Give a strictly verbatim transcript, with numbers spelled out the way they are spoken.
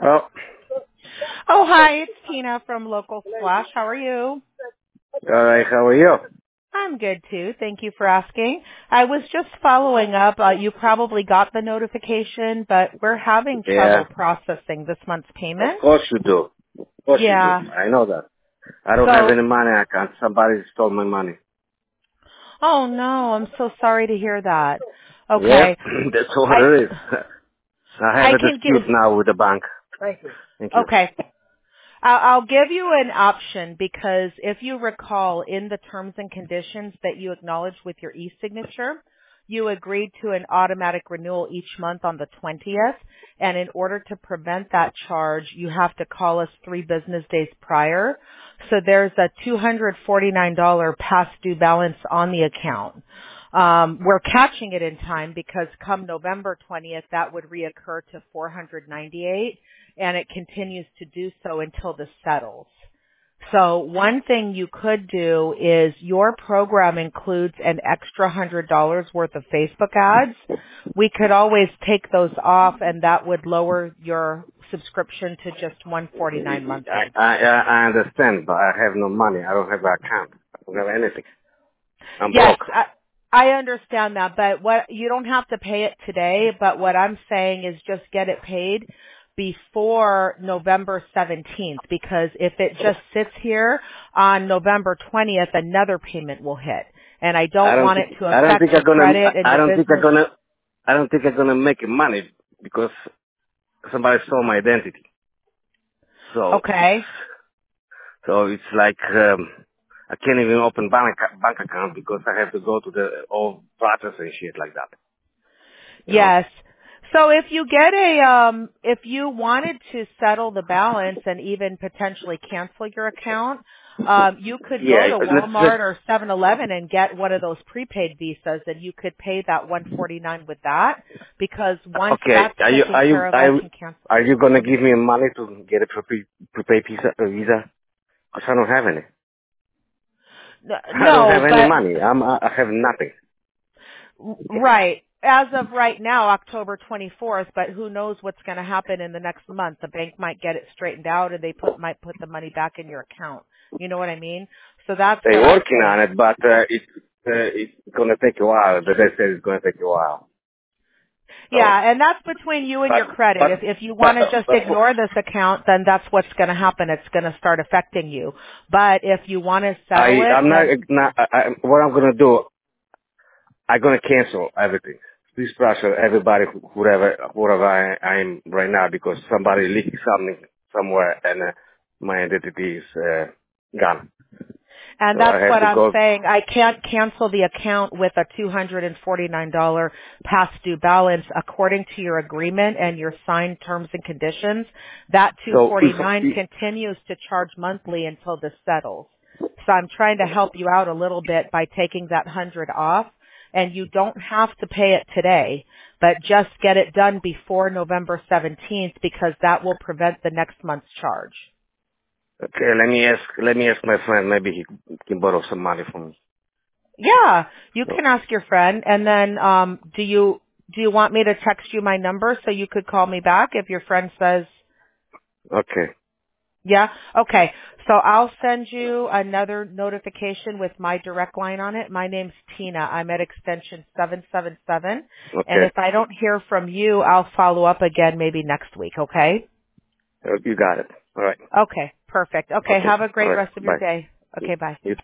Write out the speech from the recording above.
Oh, Oh, hi, it's Tina from Local Splash. How are you? all right. How are you? I'm good too. Thank you for asking. I was just following up. Uh, you probably got the notification, but we're having Yeah. trouble processing this month's Of payment. course you do. Of course you do. Yeah. I know that. I don't have So, any money. I can't. Somebody stole my money. oh no, I'm so sorry to hear that. Yeah. Okay. That's what I, it is. I have I a can dispute get, now with the bank. Thank you. Thank you. okay. I'll I'll give you an option because if you recall in the terms and conditions that you acknowledged with your e-signature, you agreed to an automatic renewal each month on the twentieth. And in order to prevent that charge, you have to call us three business days prior. So there's a two hundred forty-nine dollars past due balance on the account. Um, we're catching it in time because come November twentieth, that would reoccur to four hundred ninety-eight dollars, and it continues to do so until this settles. So one thing you could do is your program includes an extra one hundred dollars worth of Facebook ads. We could always take those off, and that would lower your subscription to just one hundred forty-nine dollars I, monthly. I, I understand, but I have no money. I don't have an account. I don't have anything. I'm Yes, broke. I, I understand that, but what you don't have to pay it today, but what I'm saying is just get it paid before November seventeenth, because if it just sits here on November twentieth, another payment will hit. And I I don't don't want think. it to I don't affect think your I'm gonna. credit and I your don't think I'm business. gonna. I don't think I'm gonna make money because somebody stole my identity. So. Okay. So it's like um, I can't even open bank bank account because I have to go to the old process and shit like that. You know. Yes. So if you get a, um, if you wanted to settle the balance and even potentially cancel your account, um, you could go Yeah. to Let's. let's Walmart or seven eleven and get one of those prepaid visas, and you could pay that one forty-nine with that, because once okay. that's Are you taken are you care of, I are, can cancel. are you gonna give me money to get a prepaid prepaid visa? Uh, visa? Because I don't have any. N- I don't have No, any but money. I'm I I have nothing. right. As of right now, October twenty-fourth, but who knows what's going to happen in the next month. The bank might get it straightened out and they put might put the money back in your account. You know what I mean? So that's They're what I'm working saying. on it, but uh, it's uh, it's gonna take a while. But they said it's gonna take a while. So, Yeah, and that's between you and but your credit. but If if you want but, to uh, just but for, ignore this account, then that's what's going to happen. It's going to start affecting you. But if you want to settle I it, I'm not then not I, I, what I'm gonna do. I'm gonna cancel everything. Please pressure everybody, who- whoever, whoever I, I'm right now, because somebody leaked something somewhere and uh, my identity is uh, gone. and So I that's have what to I'm go. saying. I can't cancel the account with a two hundred forty-nine dollars past due balance according to your agreement and your signed terms and conditions. That So if, two forty-nine if continues to charge monthly until this settles. So I'm trying to help you out a little bit by taking that one hundred off, and you don't have to pay it today, but just get it done before November seventeenth, because that will prevent the next month's charge. okay, let me ask. Let me ask my friend. Maybe he can borrow some money from me. Yeah, you So, can ask your friend, and then um, do you do you want me to text you my number so you could call me back if your friend says okay, yeah? Okay, so I'll send you another notification with my direct line on it. My name's Tina. I'm at extension seven seven seven, and okay, if I don't hear from you, I'll follow up again maybe next week. Okay? Uh, you got it. All right. Okay, perfect. Okay, Okay. have a All great right. rest of your Bye. day. Okay, bye. You